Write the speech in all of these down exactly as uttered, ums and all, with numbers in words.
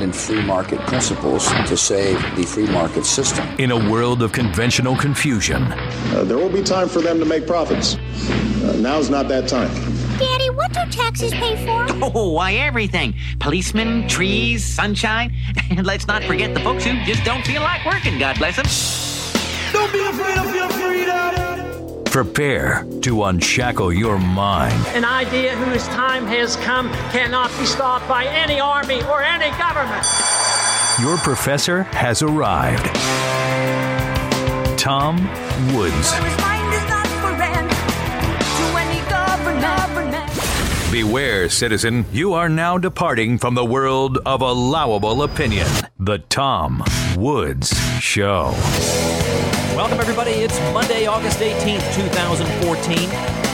in free market principles to save the free market system. In a world of conventional confusion. Uh, there will be time for them to make profits. Uh, now's not that time. Daddy, what do taxes pay for? Oh, why, everything. Policemen, trees, sunshine. And let's not forget the folks who just don't feel like working, God bless them. Don't be afraid of your freedom. Prepare to unshackle your mind. An idea whose time has come cannot be stopped by any army or any government. Your professor has arrived. Tom Woods. Beware, citizen, you are now departing from the world of allowable opinion. The Tom Woods Show. Welcome, everybody. It's Monday, August eighteenth, twenty fourteen.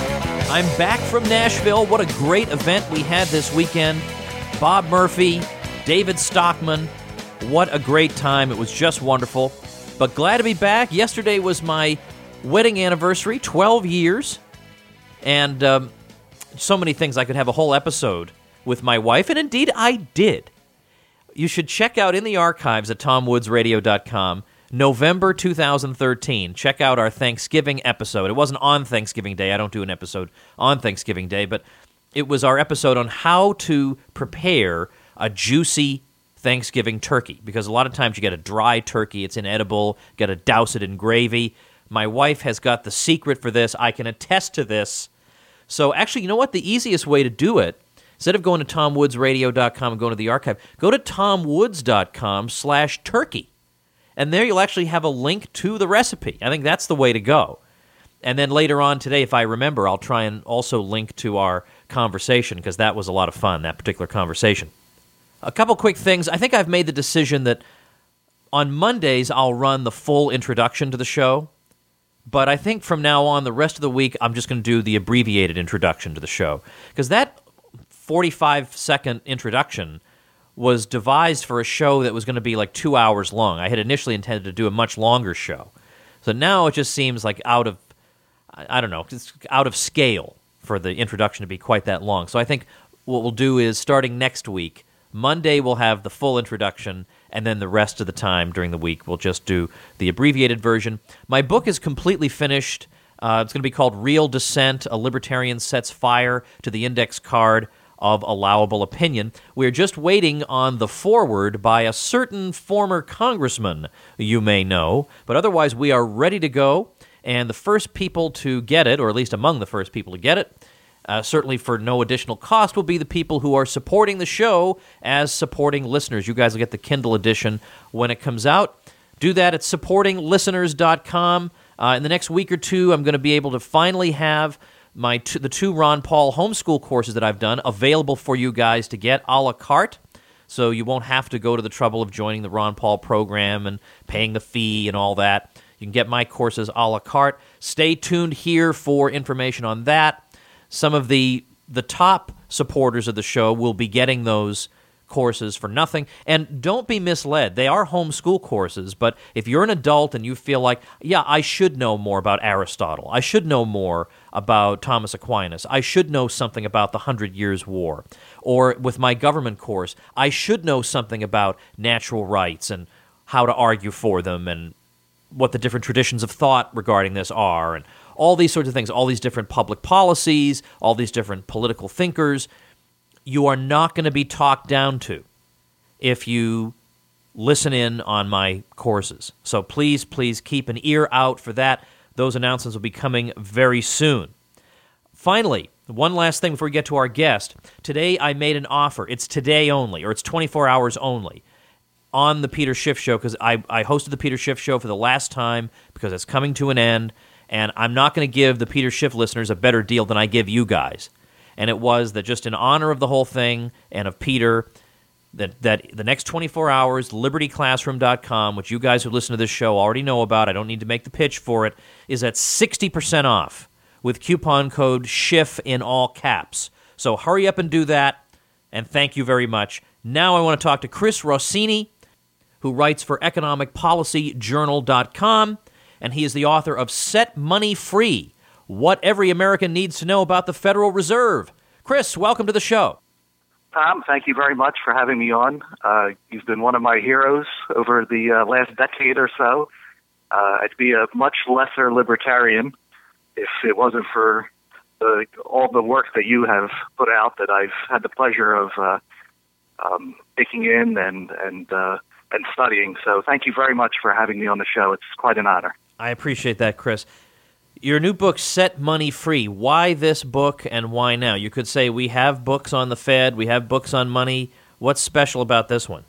I'm back from Nashville. What a great event we had this weekend. Bob Murphy, David Stockman. What a great time. It was just wonderful. But glad to be back. Yesterday was my wedding anniversary, twelve years. And um, so many things. I could have a whole episode with my wife, and indeed I did. You should check out in the archives at tom woods radio dot com. November two thousand thirteen. Check out our Thanksgiving episode. It wasn't on Thanksgiving Day. I don't do an episode on Thanksgiving Day, but it was our episode on how to prepare a juicy Thanksgiving turkey, because a lot of times you get a dry turkey, it's inedible, you got to douse it in gravy. My wife has got the secret for this. I can attest to this. So actually, you know what? The easiest way to do it, instead of going to tom woods radio dot com and going to the archive, go to tom woods dot com slash turkey. And there you'll actually have a link to the recipe. I think that's the way to go. And then later on today, if I remember, I'll try and also link to our conversation, because that was a lot of fun, that particular conversation. A couple quick things. I think I've made the decision that on Mondays I'll run the full introduction to the show. But I think from now on, the rest of the week, I'm just going to do the abbreviated introduction to the show. Because that forty-five second introduction was devised for a show that was going to be like two hours long. I had initially intended to do a much longer show. So now it just seems like out of, I don't know, it's out of scale for the introduction to be quite that long. So I think what we'll do is, starting next week, Monday we'll have the full introduction, and then the rest of the time during the week we'll just do the abbreviated version. My book is completely finished. Uh, it's going to be called Real Dissent, A Libertarian Sets Fire to the Index Card of Allowable Opinion. We're just waiting on the foreword by a certain former congressman you may know, but otherwise we are ready to go, and the first people to get it, or at least among the first people to get it, uh, certainly for no additional cost, will be the people who are supporting the show as supporting listeners. You guys will get the Kindle edition when it comes out. Do that at supporting listeners dot com. Uh, in the next week or two, I'm going to be able to finally have My t- the two Ron Paul homeschool courses that I've done available for you guys to get a la carte, so you won't have to go to the trouble of joining the Ron Paul program and paying the fee and all that. You can get my courses a la carte. Stay tuned here for information on that. Some of the the top supporters of the show will be getting those courses for nothing. And don't be misled. They are homeschool courses, but if you're an adult and you feel like, yeah, I should know more about Aristotle, I should know more about Thomas Aquinas, I should know something about the Hundred Years' War, or with my government course, I should know something about natural rights and how to argue for them and what the different traditions of thought regarding this are, and all these sorts of things, all these different public policies, all these different political thinkers. You are not going to be talked down to if you listen in on my courses. So please, please keep an ear out for that. Those announcements will be coming very soon. Finally, one last thing before we get to our guest. Today I made an offer. It's today only, or it's twenty-four hours only, on the Peter Schiff Show, because I, I hosted the Peter Schiff Show for the last time because it's coming to an end, and I'm not going to give the Peter Schiff listeners a better deal than I give you guys. And it was that just in honor of the whole thing and of Peter, that, that the next twenty-four hours, liberty classroom dot com, which you guys who listen to this show already know about, I don't need to make the pitch for it, is at sixty percent off with coupon code SCHIFF in all caps. So hurry up and do that, and thank you very much. Now I want to talk to Chris Rossini, who writes for economic policy journal dot com, and he is the author of Set Money Free, What Every American Needs to Know About the Federal Reserve. Chris, welcome to the show. Tom, thank you very much for having me on. Uh, you've been one of my heroes over the uh, last decade or so. Uh, I'd be a much lesser libertarian if it wasn't for the, all the work that you have put out that I've had the pleasure of uh, um, taking in and and uh, and studying. So thank you very much for having me on the show. It's quite an honor. I appreciate that, Chris. Your new book, Set Money Free. Why this book and why now? You could say we have books on the Fed, we have books on money. What's special about this one?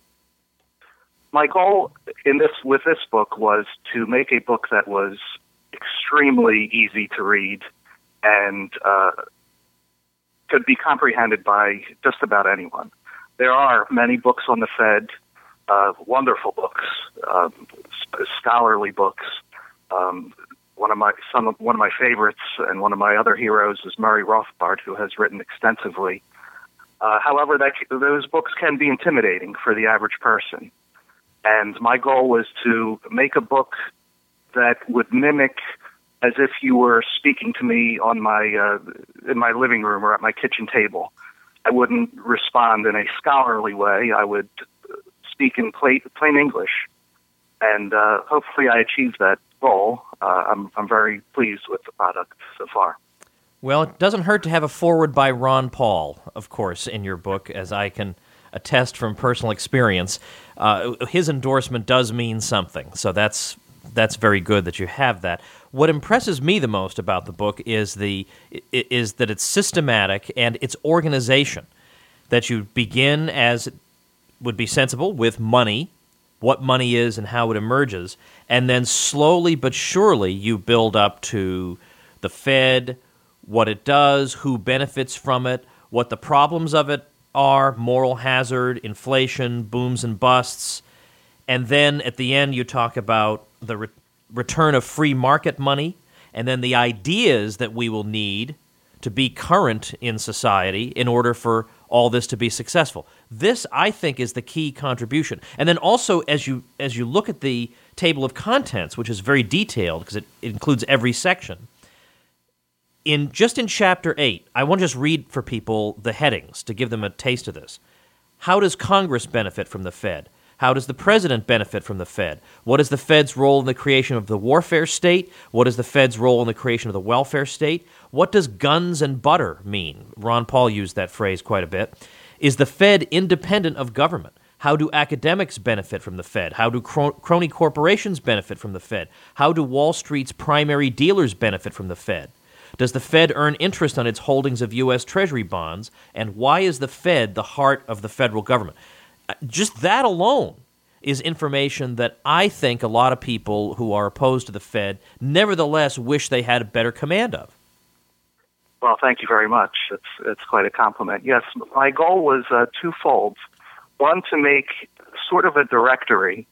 My goal in this with this book was to make a book that was extremely easy to read and uh, could be comprehended by just about anyone. There are many books on the Fed, uh, wonderful books, uh, scholarly books. Um, One of my some of, one of my favorites and one of my other heroes is Murray Rothbard, who has written extensively. Uh, however, that, those books can be intimidating for the average person. And my goal was to make a book that would mimic as if you were speaking to me on my uh, in my living room or at my kitchen table. I wouldn't respond in a scholarly way. I would speak in plain, plain English. And uh, hopefully I achieved that goal. Uh, I'm, I'm very pleased with the product so far. Well, it doesn't hurt to have a foreword by Ron Paul, of course, in your book, as I can attest from personal experience. Uh, his endorsement does mean something, so that's that's very good that you have that. What impresses me the most about the book is the is that it's systematic and its organization, that you begin, as would be sensible, with money, what money is and how it emerges, and then slowly but surely you build up to the Fed, what it does, who benefits from it, what the problems of it are, moral hazard, inflation, booms and busts, and then at the end you talk about the re- return of free market money, and then the ideas that we will need to be current in society in order for all this to be successful. This, I think, is the key contribution. And then also, as you as you look at the table of contents, which is very detailed because it, it includes every section, in just in Chapter eight, I want to just read for people the headings to give them a taste of this. How does Congress benefit from the Fed? How does the President benefit from the Fed? What is the Fed's role in the creation of the warfare state? What is the Fed's role in the creation of the welfare state? What does guns and butter mean? Ron Paul used that phrase quite a bit. Is the Fed independent of government? How do academics benefit from the Fed? How do cro- crony corporations benefit from the Fed? How do Wall Street's primary dealers benefit from the Fed? Does the Fed earn interest on its holdings of U S Treasury bonds? And why is the Fed the heart of the federal government? Just that alone is information that I think a lot of people who are opposed to the Fed nevertheless wish they had a better command of. Well, thank you very much. It's it's quite a compliment. Yes, my goal was uh, twofold. One, to make sort of a directory,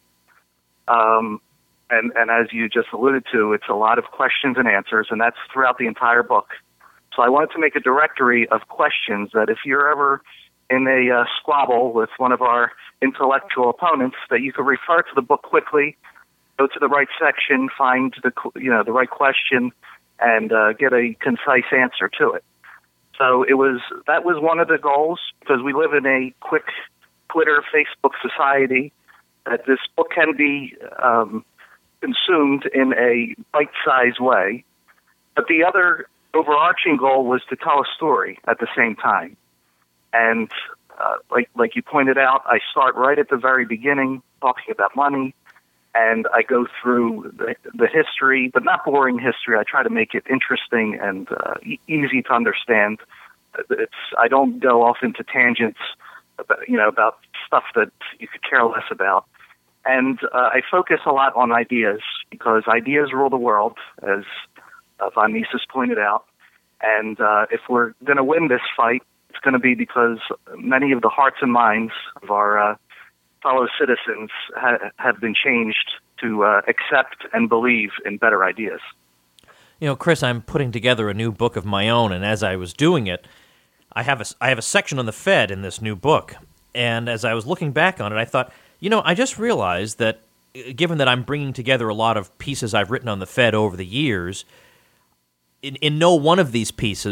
um, and, and as you just alluded to, it's a lot of questions and answers, and that's throughout the entire book. So I wanted to make a directory of questions that if you're ever in a uh, squabble with one of our intellectual opponents, that you could refer to the book quickly, go to the right section, find the you know the right question, and uh, get a concise answer to it. So it was that was one of the goals, because we live in a quick Twitter, Facebook society, that this book can be um, consumed in a bite-sized way. But the other overarching goal was to tell a story at the same time. And uh, like like you pointed out, I start right at the very beginning talking about money, and I go through the, the history, but not boring history. I try to make it interesting and uh, e- easy to understand. It's I don't go off into tangents about, you know, about stuff that you could care less about. And uh, I focus a lot on ideas, because ideas rule the world, as uh, von Mises pointed out. And uh, if we're going to win this fight, it's going to be because many of the hearts and minds of our uh, fellow citizens ha- have been changed to uh, accept and believe in better ideas. You know, Chris, I'm putting together a new book of my own, and as I was doing it, I have a, I have a section on the Fed in this new book. And as I was looking back on it, I thought, you know, I just realized that given that I'm bringing together a lot of pieces I've written on the Fed over the years, in, in no one of these pieces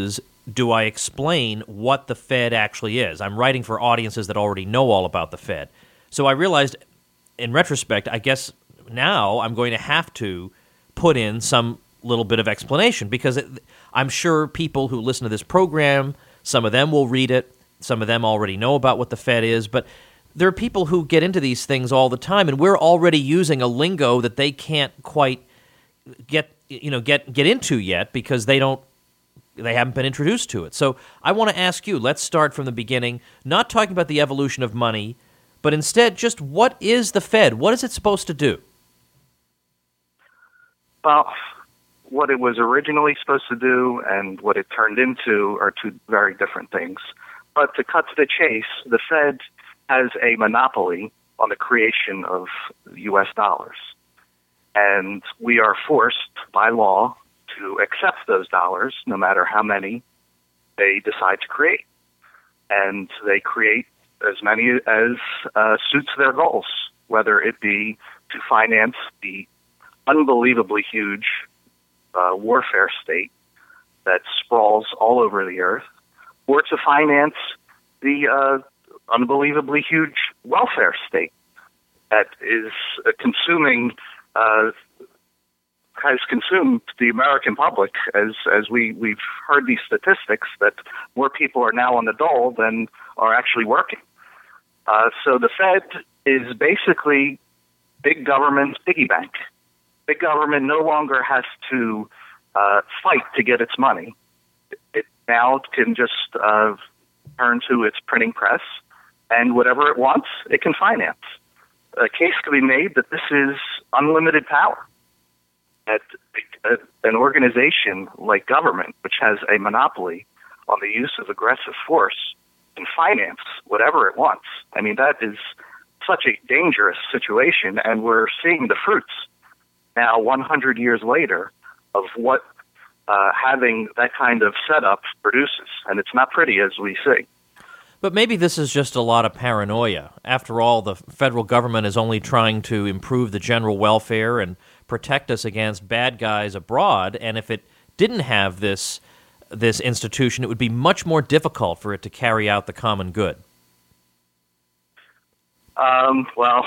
do I explain what the Fed actually is? I'm writing for audiences that already know all about the Fed. So I realized, in retrospect, I guess now I'm going to have to put in some little bit of explanation, because it, I'm sure people who listen to this program, some of them will read it, some of them already know about what the Fed is, but there are people who get into these things all the time, and we're already using a lingo that they can't quite get, you know, get get into yet because they don't they haven't been introduced to it. So I want to ask you, let's start from the beginning, not talking about the evolution of money, but instead just what is the Fed? What is it supposed to do? Well, what it was originally supposed to do and what it turned into are two very different things. But to cut to the chase, the Fed has a monopoly on the creation of U S dollars. And we are forced by law to accept those dollars, no matter how many they decide to create. And they create as many as uh, suits their goals, whether it be to finance the unbelievably huge uh, warfare state that sprawls all over the earth, or to finance the uh, unbelievably huge welfare state that is uh, consuming uh, has consumed the American public, as as we, we've heard these statistics, that more people are now on the dole than are actually working. Uh, so the Fed is basically big government's piggy bank. Big government no longer has to uh, fight to get its money. It now can just uh, turn to its printing press, and whatever it wants, it can finance. A case could be made that this is unlimited power. At an organization like government, which has a monopoly on the use of aggressive force, can finance whatever it wants. I mean, that is such a dangerous situation, and we're seeing the fruits now, one hundred years later, of what uh, having that kind of setup produces. And it's not pretty, as we see. But maybe this is just a lot of paranoia. After all, the federal government is only trying to improve the general welfare and protect us against bad guys abroad, and if it didn't have this this institution, it would be much more difficult for it to carry out the common good. Um, well,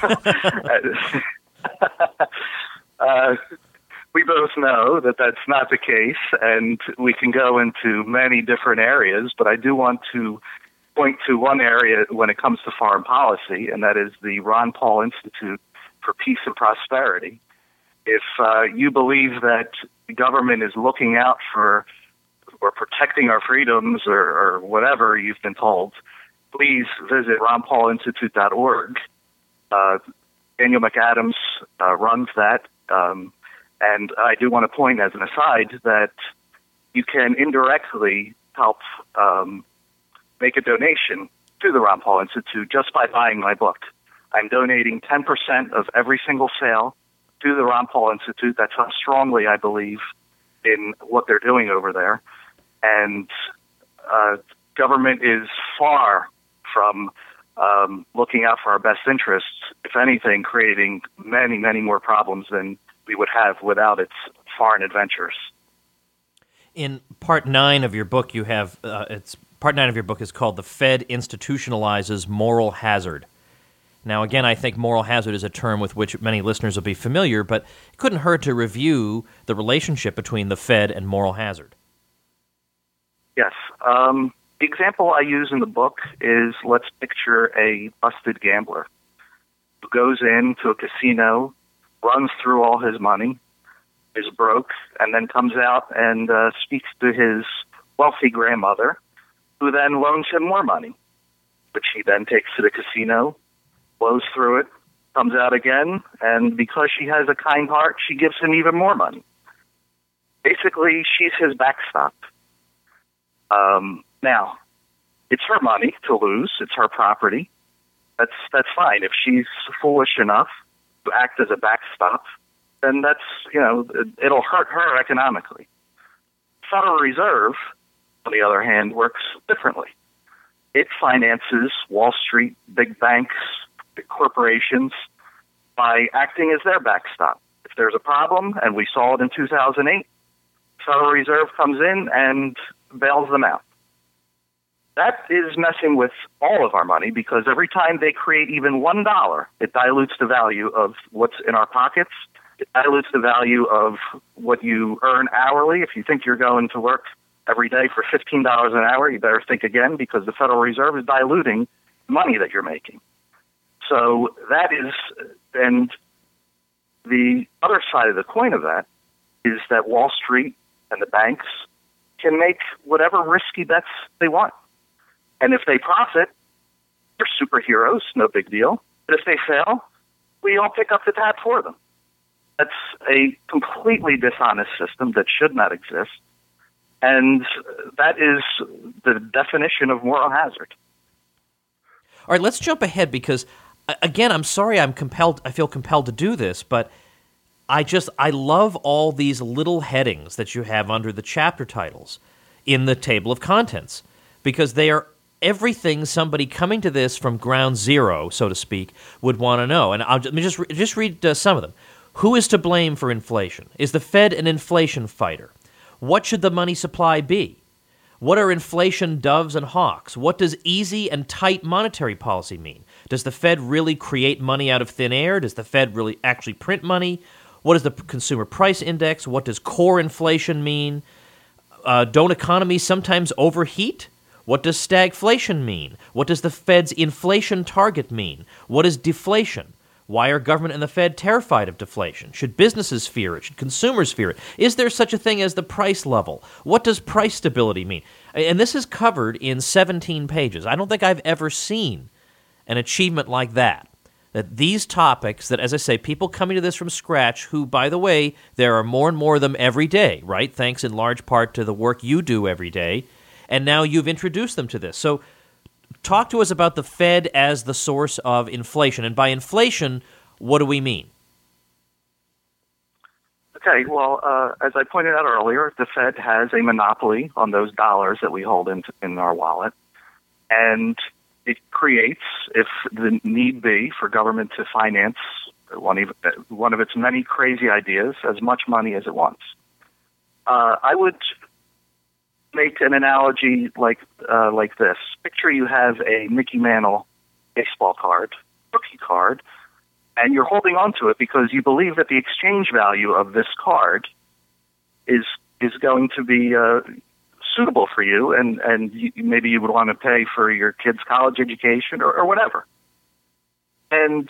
uh, we both know that that's not the case, and we can go into many different areas, but I do want to point to one area when it comes to foreign policy, and that is the Ron Paul Institute for Peace and Prosperity. If uh, you believe that the government is looking out for or protecting our freedoms or, or whatever you've been told, please visit ron paul institute dot org. Uh, Daniel McAdams uh, runs that. Um, and I do want to point as an aside that you can indirectly help um, make a donation to the Ron Paul Institute just by buying my book. I'm donating ten percent of every single sale to the Ron Paul Institute. That's how strongly I believe in what they're doing over there. And uh, government is far from um, looking out for our best interests, if anything, creating many, many more problems than we would have without its foreign adventures. In part nine of your book, you have uh, it's part nine of your book is called "The Fed Institutionalizes Moral Hazard." Now, again, I think moral hazard is a term with which many listeners will be familiar, but it couldn't hurt to review the relationship between the Fed and moral hazard. Yes. Um, the example I use in the book is, let's picture a busted gambler who goes into a casino, runs through all his money, is broke, and then comes out and uh, speaks to his wealthy grandmother, who then loans him more money, which he then takes to the casino, blows through it, comes out again, and because she has a kind heart, she gives him even more money. Basically, she's his backstop. Um, now, it's her money to lose. It's her property. That's that's fine. If she's foolish enough to act as a backstop, then that's, you know, it, it'll hurt her economically. Federal Reserve, on the other hand, works differently. It finances Wall Street, big banks, big corporations by acting as their backstop. If there's a problem, and we saw it in two thousand eight, Federal Reserve comes in and bails them out. That is messing with all of our money because every time they create even one dollar, it dilutes the value of what's in our pockets. It dilutes the value of what you earn hourly. If you think you're going to work every day for fifteen dollars an hour, you better think again because the Federal Reserve is diluting money that you're making. So that is, and the other side of the coin of that is that Wall Street and the banks can make whatever risky bets they want. And if they profit, they're superheroes, no big deal. But if they fail, we all pick up the tab for them. That's a completely dishonest system that should not exist. And that is the definition of moral hazard. All right, let's jump ahead because, again, I'm sorry I'm compelled, I feel compelled to do this, but I just, I love all these little headings that you have under the chapter titles in the table of contents because they are everything somebody coming to this from ground zero, so to speak, would want to know. And I'll just, let me just, re- just read uh, some of them. Who is to blame for inflation? Is the Fed an inflation fighter? What should the money supply be? What are inflation doves and hawks? What does easy and tight monetary policy mean? Does the Fed really create money out of thin air? Does the Fed really actually print money? What is the consumer price index? What does core inflation mean? Uh, don't economies sometimes overheat? What does stagflation mean? What does the Fed's inflation target mean? What is deflation? Why are government and the Fed terrified of deflation? Should businesses fear it? Should consumers fear it? Is there such a thing as the price level? What does price stability mean? And this is covered in seventeen pages. I don't think I've ever seen an achievement like that. That these topics that, as I say, people coming to this from scratch, who, by the way, there are more and more of them every day, right? Thanks in large part to the work you do every day. And now you've introduced them to this. So talk to us about the Fed as the source of inflation. And by inflation, what do we mean? Okay, well, uh, as I pointed out earlier, the Fed has a monopoly on those dollars that we hold in, in our wallet. And it creates, if the need be, for government to finance one of, one of its many crazy ideas, as much money as it wants. Uh, I would make an analogy like uh, like this. Picture you have a Mickey Mantle baseball card, rookie card, and you're holding on to it because you believe that the exchange value of this card is is going to be uh, suitable for you, and, and you, maybe you would want to pay for your kid's college education or, or whatever. And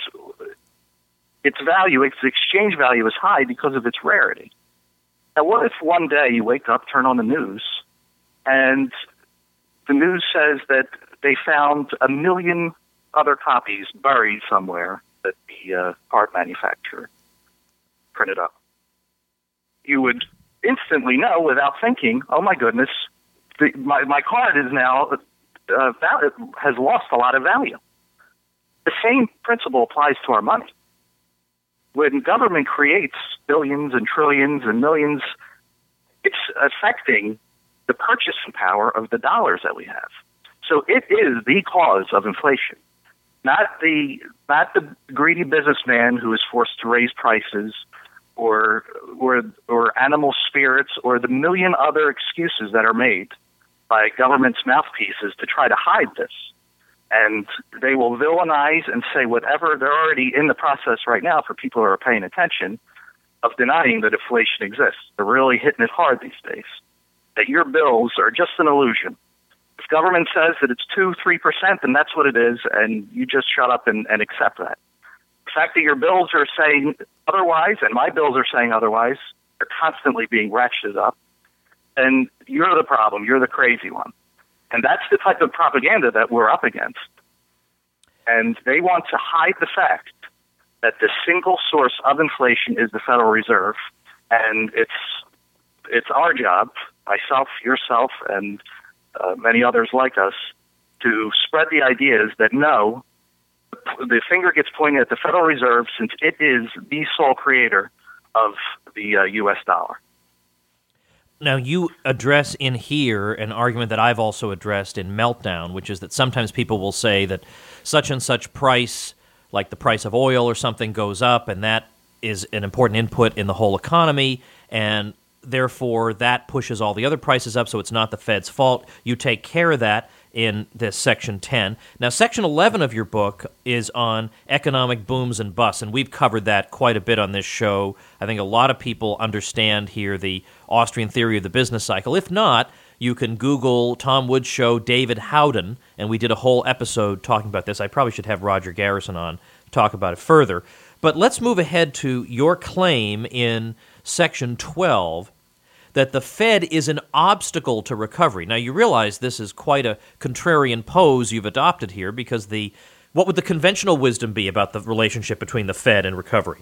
its value, its exchange value is high because of its rarity. Now, what if one day you wake up, turn on the news, and the news says that they found a million other copies buried somewhere that the uh, card manufacturer printed up? You would instantly know without thinking, oh my goodness, the, my, my card is now, uh, val- has lost a lot of value. The same principle applies to our money. When government creates billions and trillions and millions, it's affecting the purchasing power of the dollars that we have. So it is the cause of inflation, not the not the greedy businessman who is forced to raise prices, or or or animal spirits, or the million other excuses that are made by government's mouthpieces to try to hide this. And they will villainize and say whatever. They're already in the process right now, for people who are paying attention, of denying that inflation exists. They're really hitting it hard these days. That your bills are just an illusion. If government says that it's two, three percent, then that's what it is, and you just shut up and, and accept that. The fact that your bills are saying otherwise, and my bills are saying otherwise, they're constantly being ratcheted up, and you're the problem. You're the crazy one. And that's the type of propaganda that we're up against. And they want to hide the fact that the single source of inflation is the Federal Reserve, and it's it's our job, myself, yourself, and uh, many others like us, to spread the ideas that no, the finger gets pointed at the Federal Reserve since it is the sole creator of the uh, U S dollar. Now, you address in here an argument that I've also addressed in Meltdown, which is that sometimes people will say that such and such price, like the price of oil or something, goes up, and that is an important input in the whole economy, and therefore that pushes all the other prices up, so it's not the Fed's fault. You take care of that in this Section ten. Now, Section eleven of your book is on economic booms and busts, and we've covered that quite a bit on this show. I think a lot of people understand here the Austrian theory of the business cycle. If not, you can Google Tom Woods Show David Howden, and we did a whole episode talking about this. I probably should have Roger Garrison on to talk about it further. But let's move ahead to your claim in Section twelve that the Fed is an obstacle to recovery. Now, you realize this is quite a contrarian pose you've adopted here, because the what would the conventional wisdom be about the relationship between the Fed and recovery?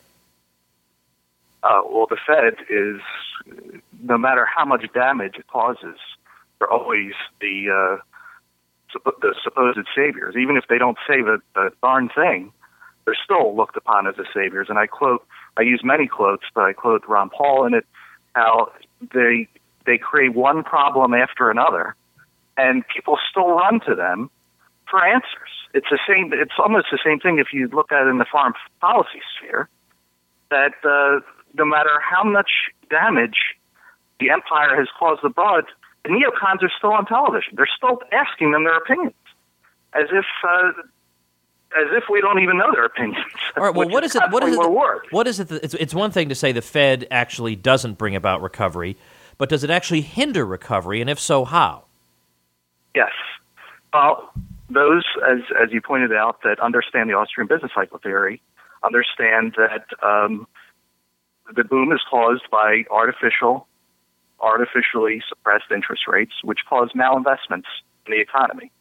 Uh, well, the Fed is, no matter how much damage it causes, they're always the uh, supp- the supposed saviors. Even if they don't save a, a darn thing, they're still looked upon as the saviors. And I quote, I use many quotes, but I quote Ron Paul in it, how they they create one problem after another, and people still run to them for answers. It's the same. It's almost the same thing if you look at it in the foreign policy sphere. That uh, no matter how much damage the empire has caused abroad, the neocons are still on television. They're still asking them their opinions, as if uh, as if we don't even know their opinions. All right. Well, what is, is it? What is it? Work. What is it? That, it's, it's one thing to say the Fed actually doesn't bring about recovery, but does it actually hinder recovery? And if so, how? Yes. Well, those, as as you pointed out, that understand the Austrian business cycle theory, understand that um, the boom is caused by artificial, artificially suppressed interest rates, which cause malinvestments in the economy.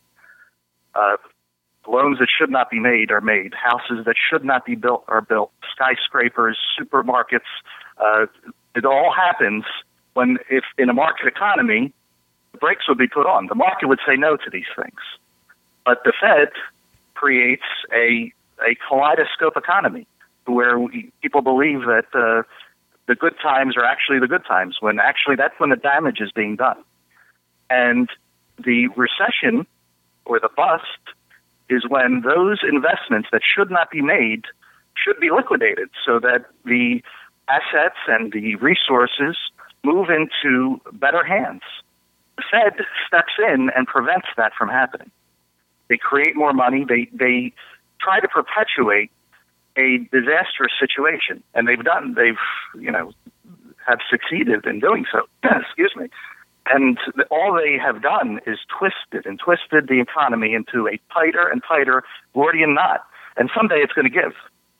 Uh, Loans that should not be made are made. Houses that should not be built are built. Skyscrapers, supermarkets. Uh, it all happens when, if in a market economy, the brakes would be put on. The market would say no to these things. But the Fed creates a a kaleidoscope economy where we, people believe that uh, the good times are actually the good times, when actually that's when the damage is being done. And the recession or the bust is when those investments that should not be made should be liquidated, so that the assets and the resources move into better hands. The Fed steps in and prevents that from happening. They create more money. They they try to perpetuate a disastrous situation, and they've done. They've you know have succeeded in doing so. Excuse me. And all they have done is twisted and twisted the economy into a tighter and tighter Gordian knot. And someday it's going to give.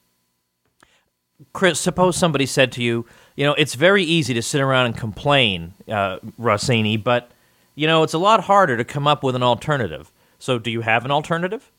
Chris, suppose somebody said to you, you know, it's very easy to sit around and complain, uh, Rossini, but, you know, it's a lot harder to come up with an alternative. So do you have an alternative?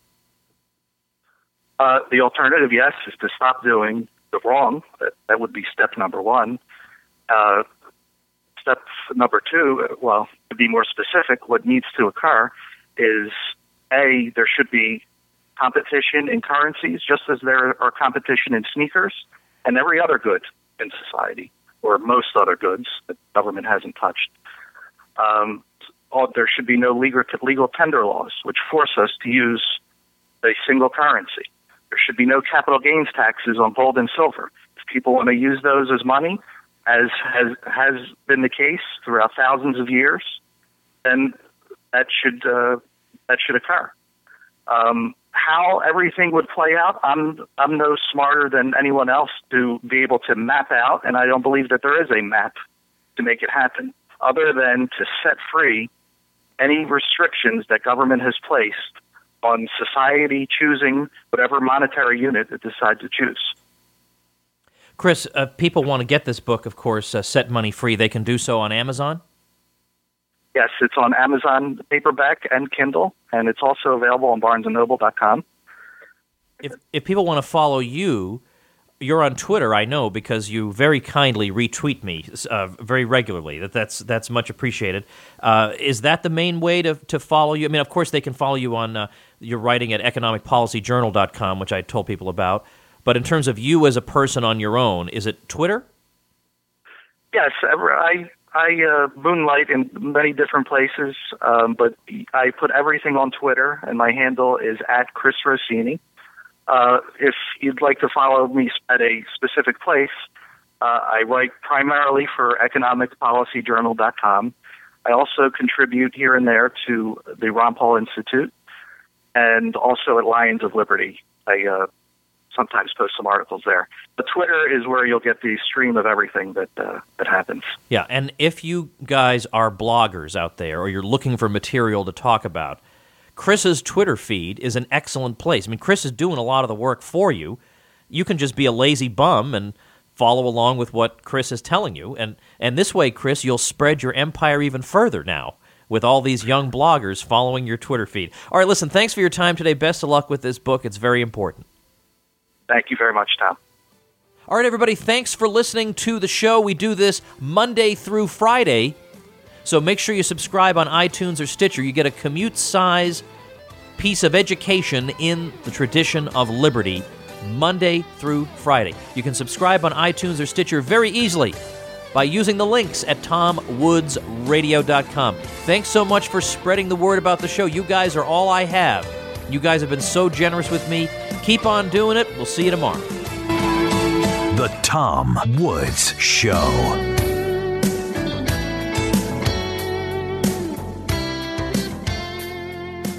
Uh, the alternative, yes, is to stop doing the wrong. That, that would be step number one. Uh Step number two, well, to be more specific, what needs to occur is, A, there should be competition in currencies, just as there are competition in sneakers and every other good in society, or most other goods that the government hasn't touched. Um, there should be no legal, legal tender laws, which force us to use a single currency. There should be no capital gains taxes on gold and silver. If people want to use those as money, as has has been the case throughout thousands of years, then that should uh, that should occur. Um, how everything would play out, I'm I'm no smarter than anyone else to be able to map out, and I don't believe that there is a map to make it happen, other than to set free any restrictions that government has placed on society choosing whatever monetary unit it decides to choose. Chris, uh, people want to get this book, of course, uh, Set Money Free. They can do so on Amazon? Yes, it's on Amazon paperback and Kindle, and it's also available on barnes and noble dot com. If if people want to follow you, you're on Twitter, I know, because you very kindly retweet me uh, very regularly. That that's that's much appreciated. Uh, is that the main way to to follow you? I mean, of course, they can follow you on uh, your writing at economic policy journal dot com, which I told people about. But in terms of you as a person on your own, is it Twitter? Yes, I I uh, moonlight in many different places, um, but I put everything on Twitter, and my handle is at Chris Rossini. Uh, if you'd like to follow me at a specific place, Uh, I write primarily for economic policy journal dot com. I also contribute here and there to the Ron Paul Institute and also at Lions of Liberty. I uh, sometimes post some articles there. But Twitter is where you'll get the stream of everything that uh, that happens. Yeah, and if you guys are bloggers out there or you're looking for material to talk about, Chris's Twitter feed is an excellent place. I mean, Chris is doing a lot of the work for you. You can just be a lazy bum and follow along with what Chris is telling you. And, and this way, Chris, you'll spread your empire even further now with all these young bloggers following your Twitter feed. All right, listen, thanks for your time today. Best of luck with this book. It's very important. Thank you very much, Tom. All right, everybody, thanks for listening to the show. We do this Monday through Friday, so make sure you subscribe on iTunes or Stitcher. You get a commute-size piece of education in the tradition of liberty, Monday through Friday. You can subscribe on iTunes or Stitcher very easily by using the links at tom woods radio dot com. Thanks so much for spreading the word about the show. You guys are all I have. You guys have been so generous with me. Keep on doing it. We'll see you tomorrow. The Tom Woods Show.